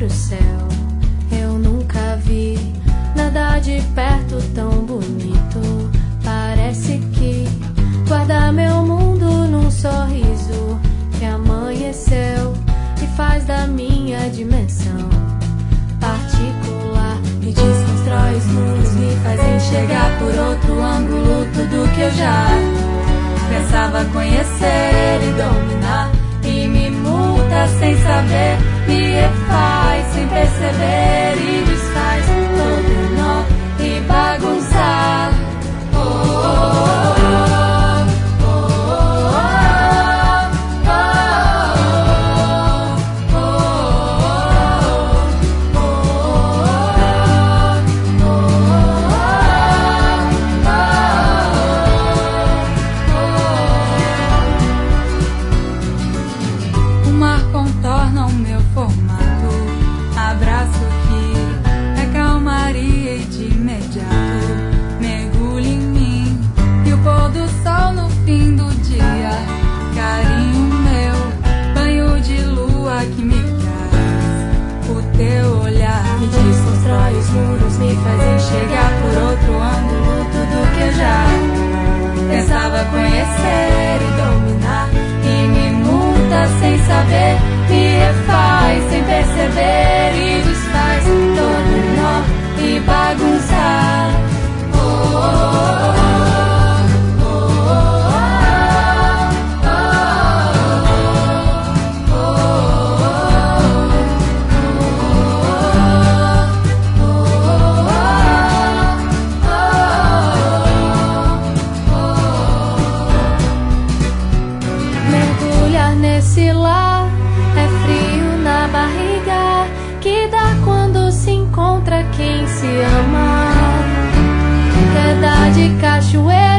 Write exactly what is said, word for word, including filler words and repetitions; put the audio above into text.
pro céu. Eu nunca vi nada de perto tão bonito. Parece que guarda meu mundo num sorriso que amanheceu e faz da minha dimensão particular. Me desconstrói os muros, me faz enxergar por outro ângulo tudo que eu já pensava conhecer e dominar. E me multa sem saber, me refaz sem perceber e desfaz todo nó e bagunçar. Oh, oh, oh, oh, o mar contorna o meu formato, abraço que é calmaria e de imediato mergulho em mim. E o pôr do sol no fim do dia, carinho meu, banho de lua que me traz o teu olhar. Me desconstrói os muros, me faz enxergar por outro ângulo tudo que eu já pensava conhecer e dominar. E me multa sem saber, me refaz sem perceber e desfaz todo nó e bagunçar. Oh, oh, oh. Nesse lar é frio na barriga que dá quando se encontra quem se ama. Queda de cachoeira